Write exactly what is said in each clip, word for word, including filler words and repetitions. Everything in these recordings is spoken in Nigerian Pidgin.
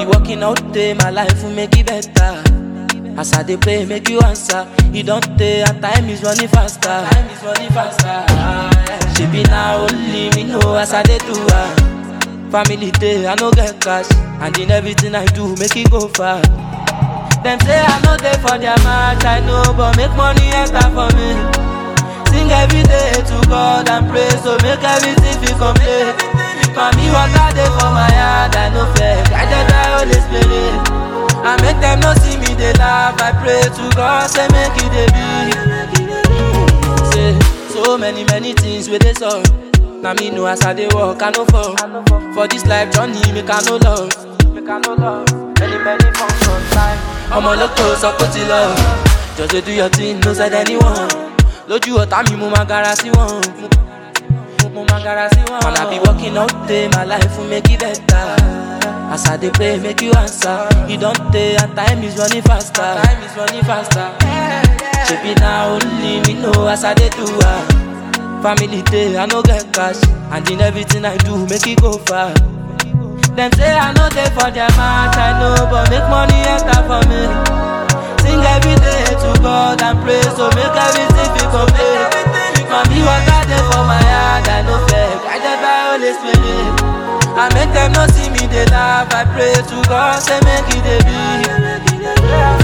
be working all day, my life will make it better. As I dey pray, make you answer. You don't take, and time is running faster. Time is running faster. She be now only me know as I dey do her. Family day, I no get cash, and in everything I do, make it go far. Them say I no dey for their match, I know, but make money enter for me. Sing every day to God and pray, so make everything feel complete. Mommy, what I dey for my heart, I no fake, I just die Holy Spirit. I make them not see me, they laugh. I pray to God, say make it they be. Say so many, many things with this all. Now me know as I they walk, I know for For this life journey, make I no love. Make I no love. Many, many functions time. I'm on the close, I put it love. Just to do your thing, no side anyone. Lord, you are me, mama garasi one. Mama garasi one. Man, I be working all day, my life will make it better. As I dey pray, make you answer. You don't take, and time is running faster. Time is running faster. She be now only me know as I dey do her. Family day, I no get cash, and in everything I do, make it go far. Them say I no dey for their match, I know, but make money enter for me. Sing every day to God and pray, so make everything feel complete. Mommy, what I dey for my heart, I no fake, I just buy Holy Spirit. I make them not see me, they laugh. I pray to God, say make it they be.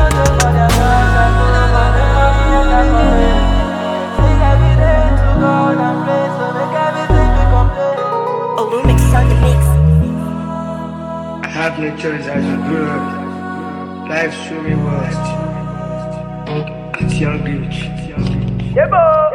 Olumix on the mix. I have no choice as a grow up. Life showed me worst. At young age. Yeah, boy.